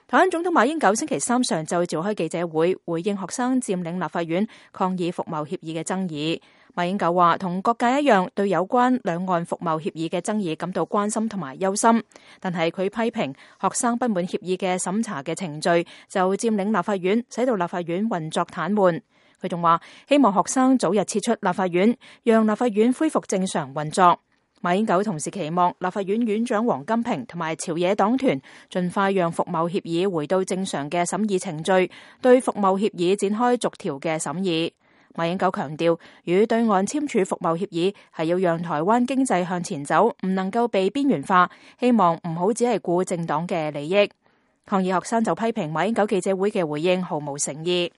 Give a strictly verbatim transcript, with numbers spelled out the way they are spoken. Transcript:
台灣總統馬英九星期三上晝召開記者會，回應學生佔領立法院抗議服貿協議嘅爭議。馬英九話，同各界一樣，對有關兩岸服貿協議嘅爭議感到關心同埋憂心。但係佢批評學生不滿協議嘅審查嘅程序，就佔領立法院，使到立法院運作癱瘓。佢仲話，希望學生早日撤出立法院，讓立法院恢復正常運作。馬英九同時期望立法院院長王金平同埋朝野黨團盡快讓服貿協議回到正常嘅審議程序，對服貿協議展開逐條嘅審議。馬英九強調，與對岸簽署服貿協議係要讓台灣經濟向前走，唔能夠被邊緣化，希望唔好只係顧政黨嘅利益。抗議學生就批評馬英九記者會嘅回應毫無誠意。